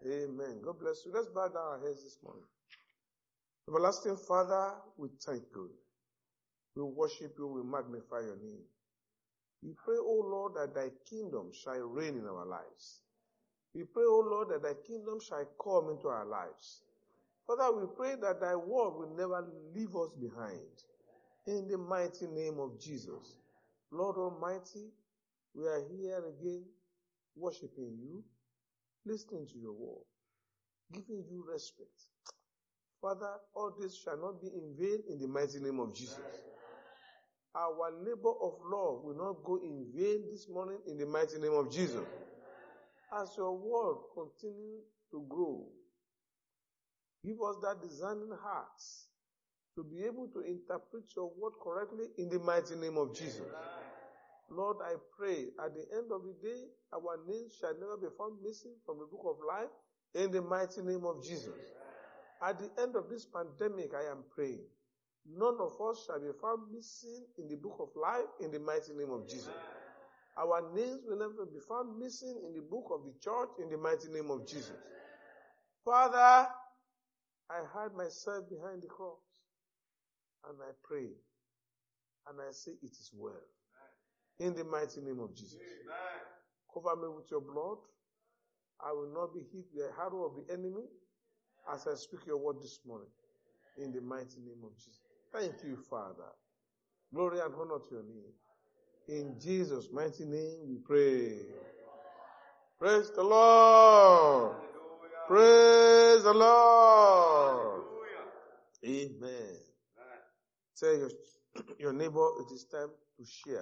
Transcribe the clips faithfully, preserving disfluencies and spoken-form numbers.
Amen. God bless you. Let's bow down our heads this morning. Everlasting Father, we thank you. We worship you. We magnify your name. We pray, O Lord, that thy kingdom shall reign in our lives. We pray, O Lord, that thy kingdom shall come into our lives. Father, we pray that thy word will never leave us behind. In the mighty name of Jesus. Lord Almighty, we are here again worshiping you, listening to your word, giving you respect. Father, all this shall not be in vain in the mighty name of Jesus. Our labor of love will not go in vain this morning in the mighty name of Jesus. As your word continues to grow, give us that discerning hearts to be able to interpret your word correctly in the mighty name of Jesus. Lord, I pray at the end of the day, our names shall never be found missing from the book of life in the mighty name of Jesus. At the end of this pandemic, I am praying, none of us shall be found missing in the book of life in the mighty name of Jesus. Our names will never be found missing in the book of the church in the mighty name of Jesus. Father, I hide myself behind the cross and I pray and I say it is well. In the mighty name of Jesus. Cover me with your blood. I will not be hit with the arrow of the enemy as I speak your word this morning. In the mighty name of Jesus. Thank you, Father. Glory and honor to your name. In Jesus' mighty name we pray. Praise the Lord. Praise the Lord. Amen. Tell your, your neighbor it is time to share.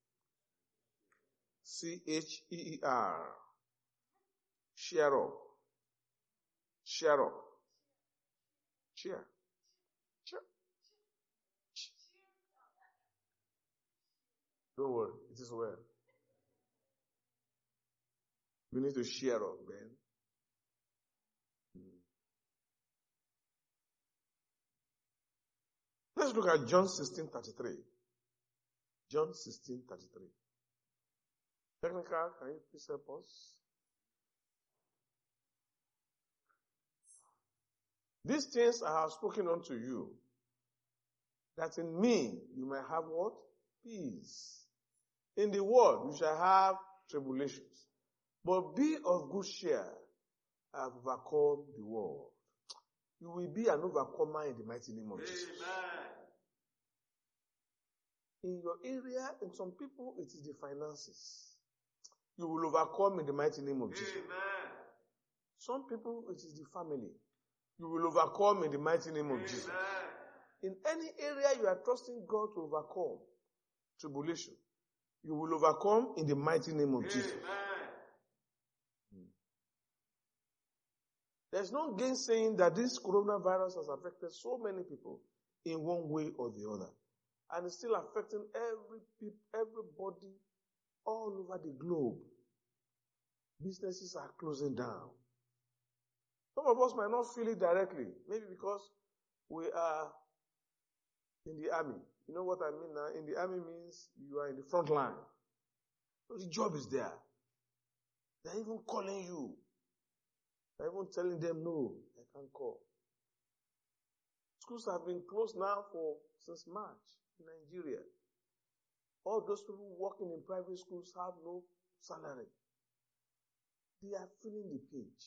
C H E E R. Share up. Share up. Share. Share. Don't worry, it is well. We need to share up, man. Let's look at John sixteen thirty-three. John sixteen thirty-three. Technical, can you please help us? These things I have spoken unto you, that in me you may have what? Peace. In the world you shall have tribulations. But be of good cheer. I have overcome the world. You will be an overcomer in the mighty name of Jesus. Amen. In your area, in some people, it is the finances. You will overcome in the mighty name of Jesus. Amen. Some people, it is the family. You will overcome in the mighty name of Amen. Jesus. In any area you are trusting God to overcome tribulation, you will overcome in the mighty name of Amen. Jesus. Hmm. There's no gainsaying that this coronavirus has affected so many people in one way or the other. And it's still affecting every everybody all over the globe. Businesses are closing down. Some of us might not feel it directly. Maybe because we are in the army. You know what I mean now? In the army means you are in the front line. So the job is there. They're even calling you. They're even telling them, no, I can't call. Schools have been closed now for since March in Nigeria. All those people working in private schools have no salary. They are feeling the pinch.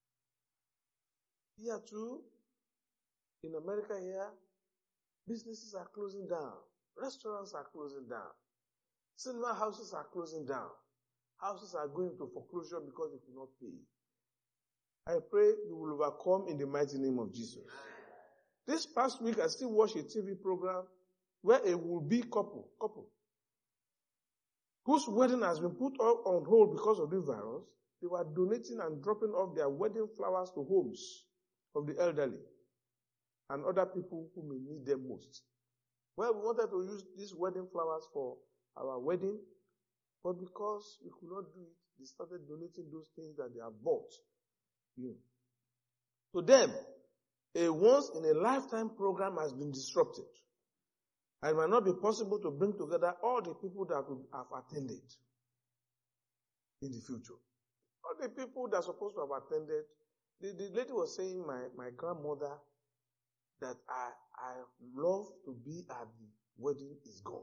Here too, in America here, businesses are closing down. Restaurants are closing down. Cinema houses are closing down. Houses are going to foreclosure because they could not pay. I pray you will overcome in the mighty name of Jesus. This past week, I still watched a T V program where a will-be couple, couple, whose wedding has been put on hold because of the virus. They were donating and dropping off their wedding flowers to homes of the elderly and other people who may need them most. Well, we wanted to use these wedding flowers for our wedding, but because we could not do it, they started donating those things that they have bought. You know. To them, a once-in-a-lifetime program has been disrupted. And it might not be possible to bring together all the people that would have attended in the future. All the people that are supposed to have attended The, the lady was saying, my, my grandmother, that I, I love to be at the wedding is gone.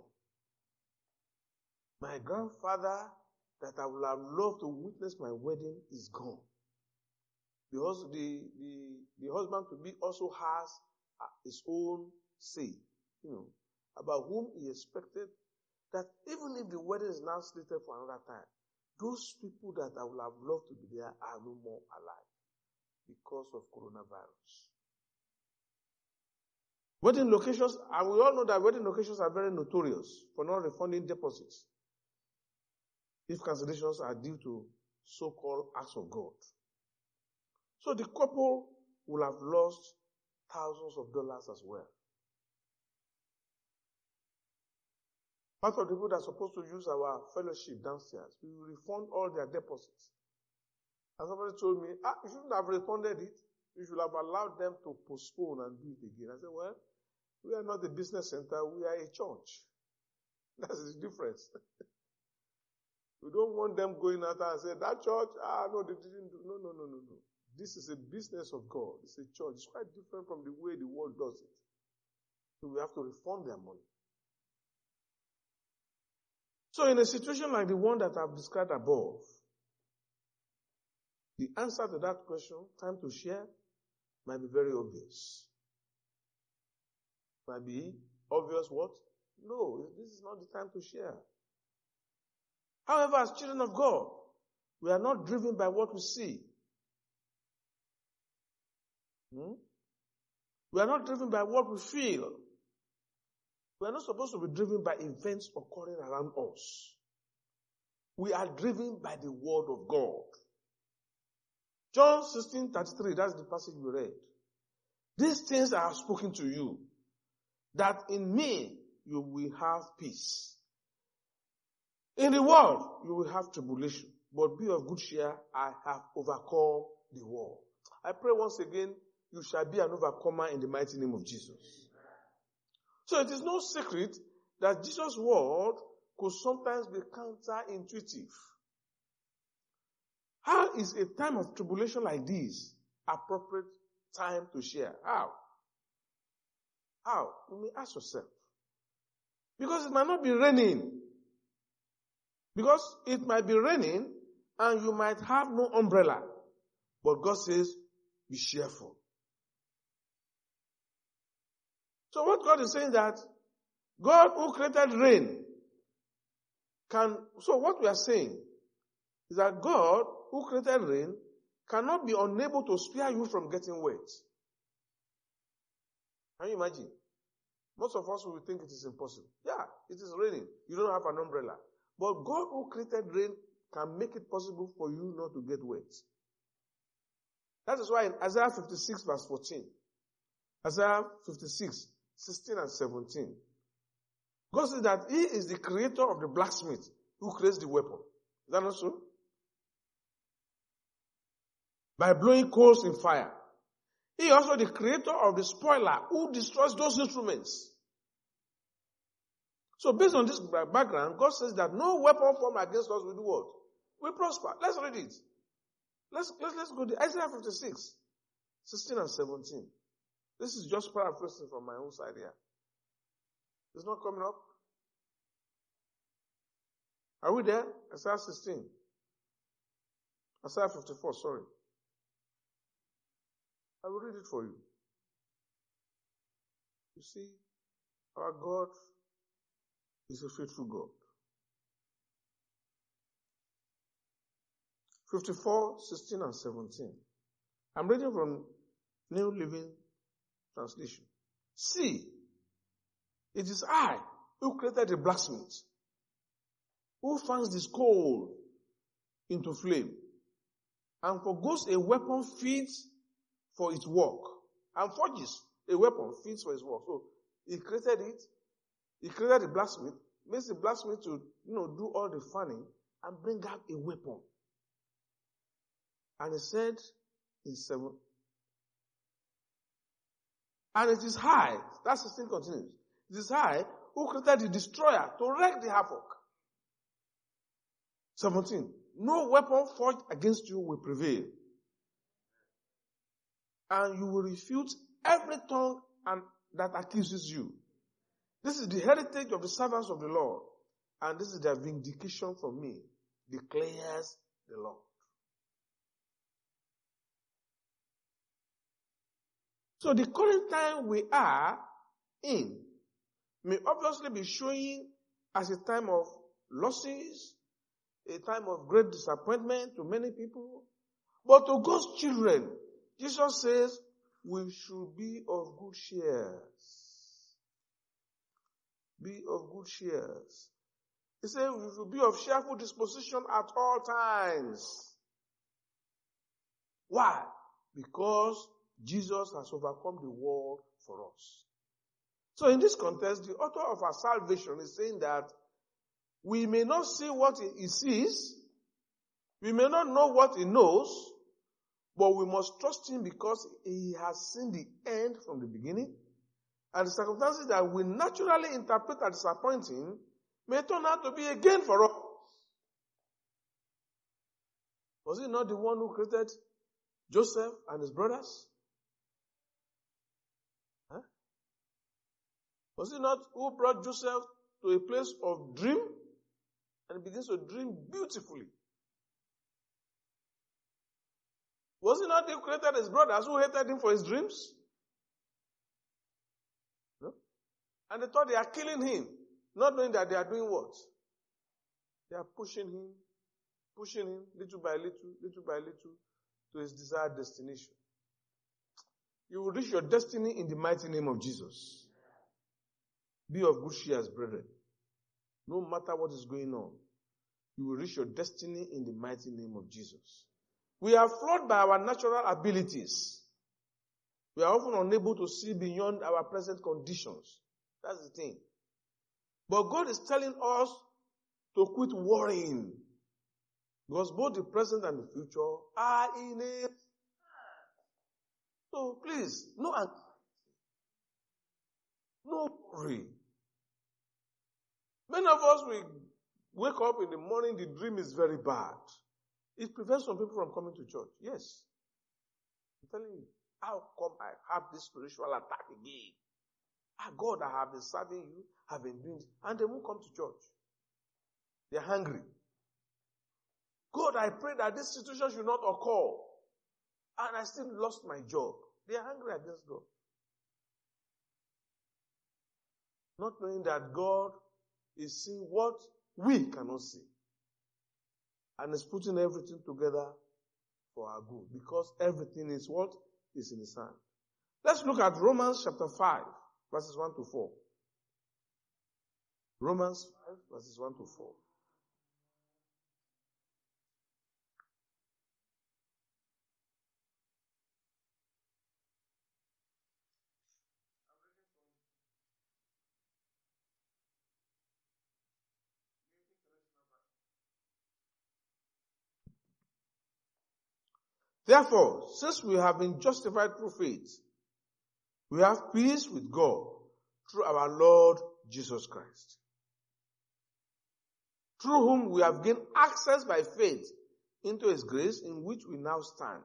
My grandfather, that I would have loved to witness my wedding is gone. Because the, the, the husband to be also has his own say, you know, about whom he expected that even if the wedding is now slated for another time, those people that I would have loved to be there are no more alive because of coronavirus. Wedding locations, and we all know that wedding locations are very notorious for not refunding deposits if cancellations are due to so-called acts of God. So the couple will have lost thousands of dollars as well. Part of the people that are supposed to use our fellowship downstairs, we will refund all their deposits. And somebody told me, ah, you shouldn't have refunded it. You should have allowed them to postpone and do it again. I said, well, we are not a business center, we are a church. That's the difference. We don't want them going out and say, that church, ah, no, they didn't do. No, no, no, no, no. This is a business of God. It's a church. It's quite different from the way the world does it. So we have to refund their money. So in a situation like the one that I've described above, the answer to that question, time to share, might be very obvious. Might be obvious what? No, this is not the time to share. However, as children of God, we are not driven by what we see. Hmm? We are not driven by what we feel. We are not supposed to be driven by events occurring around us. We are driven by the word of God. John sixteen thirty-three, that's the passage we read. These things I have spoken to you, that in me you will have peace. In the world you will have tribulation, but be of good cheer, I have overcome the world. I pray once again, you shall be an overcomer in the mighty name of Jesus. So it is no secret that Jesus' word could sometimes be counterintuitive. How is a time of tribulation like this appropriate time to share? How? How? You may ask yourself. Because it might not be raining. Because it might be raining and you might have no umbrella. But God says, be cheerful. So what God is saying that God who created rain can, so what we are saying is that God who created rain cannot be unable to spare you from getting wet. Can you imagine? Most of us will think it is impossible. Yeah, it is raining. You don't have an umbrella. But God who created rain can make it possible for you not to get wet. That is why in Isaiah fifty-six verse fourteen, Isaiah fifty-six, sixteen and seventeen, God says that He is the creator of the blacksmith who creates the weapon. Is that not so? By blowing coals in fire. He is also the creator of the spoiler who destroys those instruments. So based on this background, God says that no weapon formed against us will do what? We prosper. Let's read it. Let's, let's, let's go to Isaiah fifty-six, sixteen and seventeen. This is just paraphrasing from my own side here. It's not coming up. Are we there? Isaiah sixteen. Isaiah fifty-four, sorry. I will read it for you. You see, our God is a faithful God. fifty-four, sixteen and seventeen. I'm reading from New Living Translation. See, it is I who created the blacksmith, who fans this coal into flame, and forgoes a weapon fit for its work, and forges a weapon fit for its work. So he created it. He created the blacksmith, makes the blacksmith to, you know, do all the fanning and bring out a weapon. And he said in seven, and it is I, that sixteen continues, it is I who created the destroyer to wreak the havoc. seventeen, no weapon forged against you will prevail. and you will refute every tongue and that accuses you. This is the heritage of the servants of the Lord, and this is their vindication from me, declares the Lord. So the current time we are in may obviously be showing as a time of losses, a time of great disappointment to many people. But to God's children, Jesus says we should be of good cheer. Be of good cheer. He said we should be of cheerful disposition at all times. Why? Because Jesus has overcome the world for us. So in this context, the author of our salvation is saying that we may not see what he sees, we may not know what he knows, but we must trust him because he has seen the end from the beginning. And the circumstances that we naturally interpret as disappointing may turn out to be a gain for us. Was he not the one who created Joseph and his brothers? Huh? Was he not who brought Joseph to a place of dream? And he begins to dream beautifully. Was he not who created his brothers who hated him for his dreams? No? And they thought they are killing him, not knowing that they are doing what? They are pushing him, pushing him little by little, little by little to his desired destination. You will reach your destiny in the mighty name of Jesus. Be of good cheer, brethren. No matter what is going on, you will reach your destiny in the mighty name of Jesus. We are flawed by our natural abilities. We are often unable to see beyond our present conditions. That's the thing. But God is telling us to quit worrying. Because both the present and the future are in it. So please, no anxiety. No worry. Many of us, we wake up in the morning, the dream is very bad. It prevents some people from coming to church. Yes. I'm telling you, how come I have this spiritual attack again? Ah, God, I have been serving you, have been doing this, and they won't come to church. They're hungry. God, I pray that this situation should not occur. And I still lost my job. They are hungry against God. Not knowing that God is seeing what we cannot see. And is putting everything together for our good. Because everything is what? Is in his hand. Let's look at Romans chapter five, verses one to four. Romans five, verses one to four. Therefore, since we have been justified through faith, we have peace with God through our Lord Jesus Christ, through whom we have gained access by faith into his grace in which we now stand.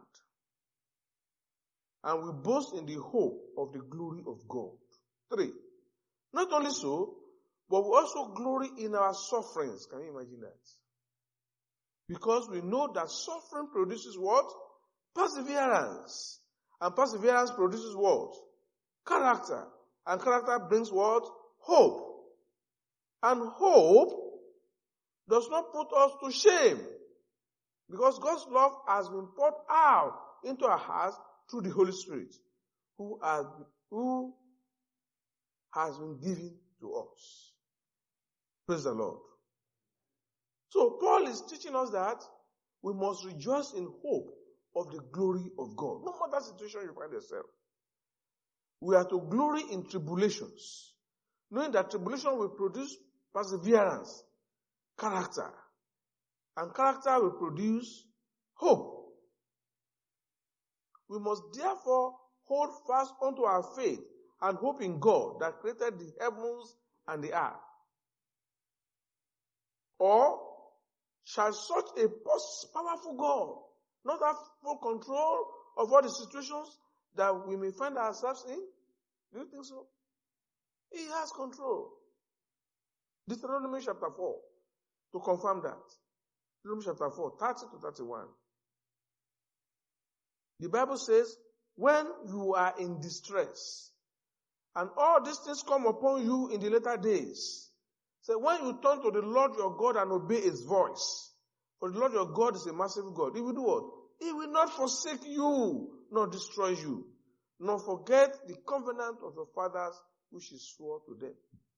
And we boast in the hope of the glory of God. Three. Not only so, but we also glory in our sufferings. Can you imagine that? Because we know that suffering produces what? Perseverance. And perseverance produces what? Character. And character brings what? Hope. And hope does not put us to shame. Because God's love has been poured out into our hearts through the Holy Spirit, who has, who has been given to us. Praise the Lord. So Paul is teaching us that we must rejoice in hope of the glory of God. No matter situation you find yourself. We are to glory in tribulations, knowing that tribulation will produce perseverance, character, and character will produce hope. We must therefore hold fast unto our faith and hope in God that created the heavens and the earth. Or shall such a powerful God not have full control of all the situations that we may find ourselves in? Do you think so? He has control. Deuteronomy chapter four, to confirm that. Deuteronomy chapter four, thirty to thirty-one. The Bible says, when you are in distress, and all these things come upon you in the later days, so when you turn to the Lord your God and obey his voice, for the Lord your God is a merciful God, he will do what? He will not forsake you, nor destroy you, nor forget the covenant of your fathers which he swore to them.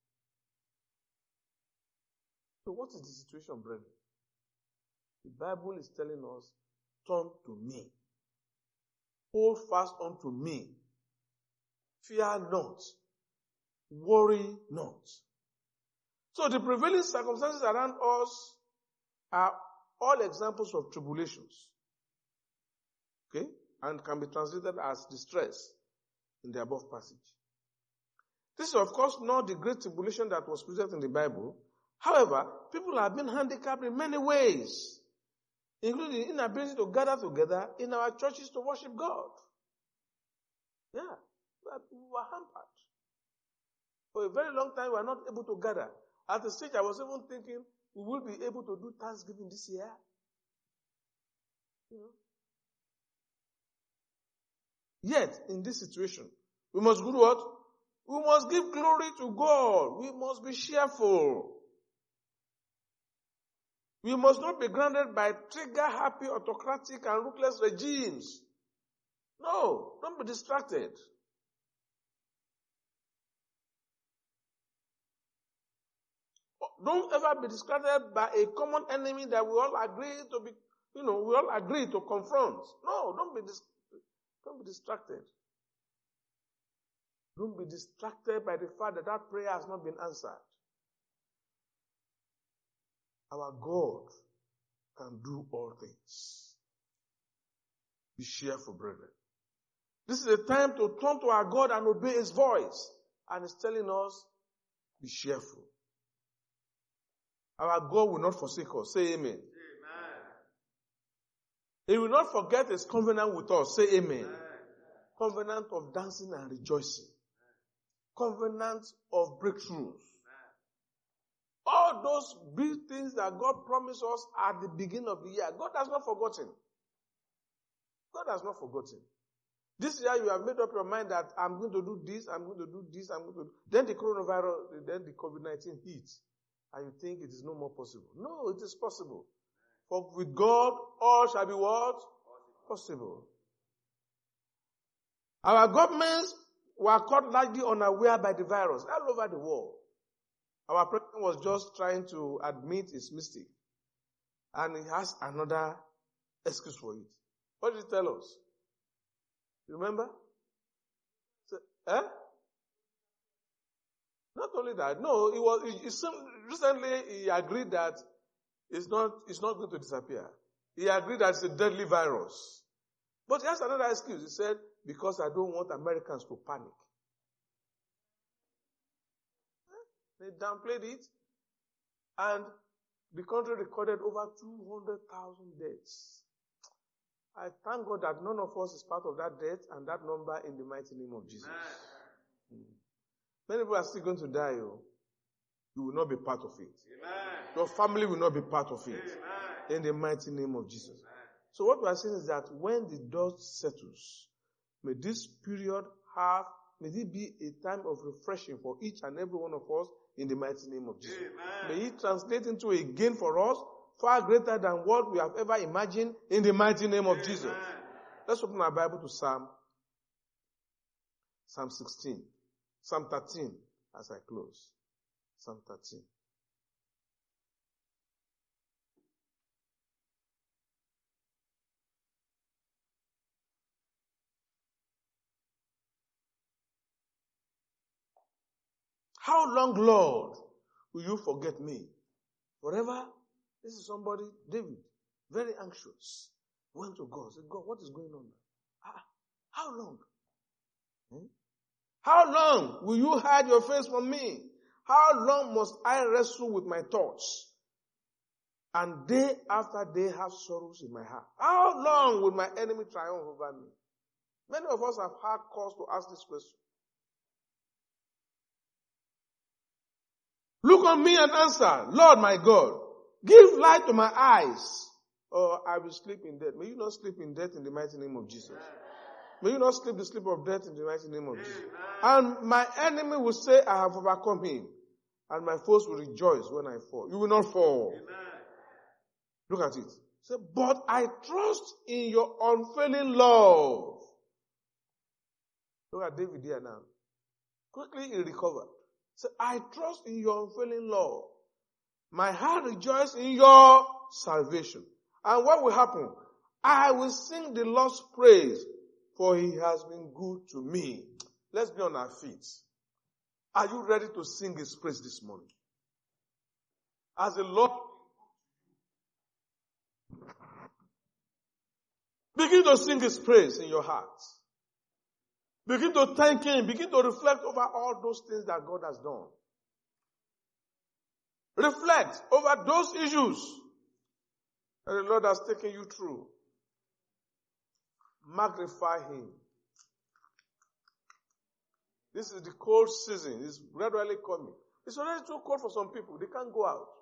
So what is the situation, brethren? The Bible is telling us, turn to me. Hold fast unto me. Fear not. Worry not. So the prevailing circumstances around us are all examples of tribulations. Okay? And can be translated as distress in the above passage. This is, of course, not the great tribulation that was presented in the Bible. However, people have been handicapped in many ways, including inability to gather together in our churches to worship God. Yeah, we were hampered. For a very long time, we were not able to gather. At the stage, I was even thinking, we will be able to do Thanksgiving this year. You know? Yet, in this situation, we must do what? We must give glory to God. We must be cheerful. We must not be grounded by trigger-happy, autocratic, and ruthless regimes. No, don't be distracted. Don't ever be distracted by a common enemy that we all agree to be, you know, we all agree to confront. No, don't be, dis- don't be distracted. Don't be distracted by the fact that that prayer has not been answered. Our God can do all things. Be cheerful, brethren. This is a time to turn to our God and obey his voice. And he's telling us, be cheerful. Our God will not forsake us. Say amen. Amen. He will not forget his covenant with us. Say amen. Amen. Covenant of dancing and rejoicing. Covenant of breakthroughs. All those big things that God promised us at the beginning of the year, God has not forgotten. God has not forgotten. This year you have made up your mind that I'm going to do this, I'm going to do this, I'm going to do... Then the coronavirus, then the COVID nineteen hits. And you think it is no more possible. No, it is possible. For with God, all shall be what? Possible. Our governments were caught largely unaware by the virus all over the world. Our president was just trying to admit his mistake. And he has another excuse for it. What did he tell us? You remember? So, eh? Not only that, no, it was, he, he, recently he agreed that it's not, it's not going to disappear. He agreed that it's a deadly virus. But he has another excuse. He said, because I don't want Americans to panic. They downplayed it, and the country recorded over two hundred thousand deaths. I thank God that none of us is part of that death and that number in the mighty name of Jesus. Mm. Many people are still going to die. Oh. You will not be part of it. Amen. Your family will not be part of it. Amen. In the mighty name of Jesus. Amen. So what we are saying is that when the dust settles, may this period have, may it be a time of refreshing for each and every one of us in the mighty name of Jesus. Amen. May it translate into a gain for us far greater than what we have ever imagined in the mighty name of Amen. Jesus. Let's open our Bible to Psalm, Psalm sixteen, Psalm thirteen as I close. Psalm thirteen. How long, Lord, will you forget me? Forever? This is somebody, David, very anxious. Went to God. Said, God, what is going on? Ah, how long? Hmm? How long will you hide your face from me? How long must I wrestle with my thoughts? And day after day have sorrows in my heart. How long will my enemy triumph over me? Many of us have had cause to ask this question. Look on me and answer, Lord my God, give light to my eyes, or I will sleep in death. May you not sleep in death in the mighty name of Jesus. May you not sleep the sleep of death in the mighty name of Jesus. And my enemy will say, I have overcome him. And my foes will rejoice when I fall. You will not fall. Amen. Look at it. Say, but I trust in your unfailing love. Look at David here now. Quickly he recovered. Say, I trust in your unfailing love. My heart rejoices in your salvation. And what will happen? I will sing the Lord's praise, for he has been good to me. Let's be on our feet. Are you ready to sing his praise this morning? As the Lord, begin to sing his praise in your heart. Begin to thank him. Begin to reflect over all those things that God has done. Reflect over those issues that the Lord has taken you through. Magnify him. This is the cold season. It's gradually coming. It's already too cold for some people. They can't go out.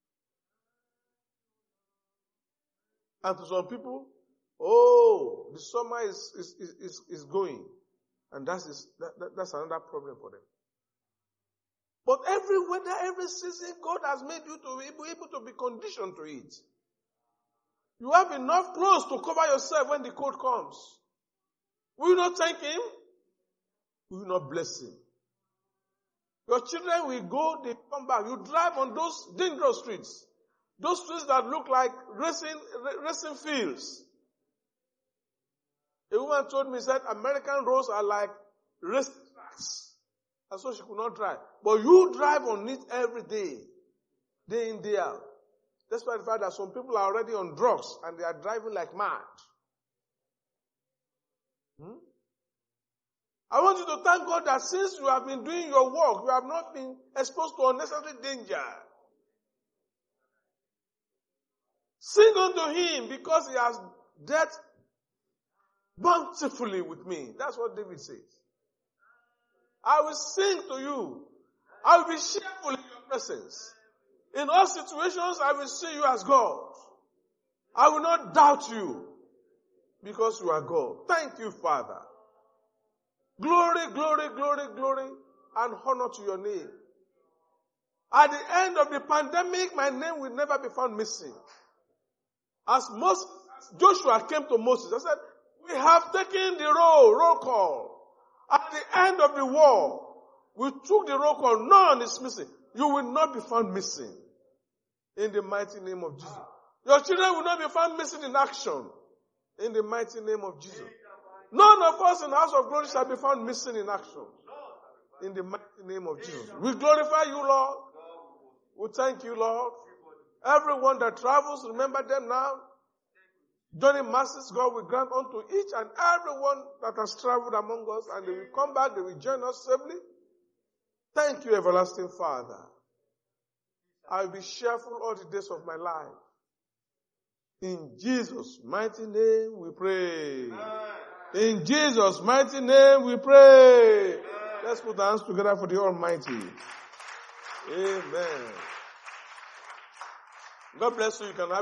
And to some people, oh, the summer is, is, is, is going. And that is, that, that, that's another problem for them. But every weather, every season, God has made you to be able to be conditioned to it. You have enough clothes to cover yourself when the cold comes. Will you not thank him? Will you not bless him? Your children will go, they come back. You drive on those dangerous streets. Those streets that look like racing, racing fields. A woman told me, said, American roads are like race tracks. And so she could not drive. But you drive on it every day. Day in, day out. Despite the fact that some people are already on drugs and they are driving like mad. Hmm? I want you to thank God that since you have been doing your work, you have not been exposed to unnecessary danger. Sing unto him because he has dealt bountifully with me. That's what David says. I will sing to you. I will be cheerful in your presence. In all situations, I will see you as God. I will not doubt you because you are God. Thank you, Father. Glory, glory, glory, glory, and honor to your name. At the end of the pandemic, my name will never be found missing. As Moses, Joshua came to Moses, I said, we have taken the roll, roll call. At the end of the war, we took the roll call. None is missing. You will not be found missing. In the mighty name of Jesus. Your children will not be found missing in action. In the mighty name of Jesus. None of us in the house of glory shall be found missing in action. In the mighty name of Jesus. We glorify you, Lord. We thank you, Lord. Everyone that travels, remember them now. Joining masses, God will grant unto each and everyone that has traveled among us, and they will come back, they will join us safely. Thank you, everlasting Father. I will be cheerful all the days of my life. In Jesus' mighty name we pray. In Jesus' mighty name we pray. Let's put our hands together for the Almighty. Amen. God bless you. You can have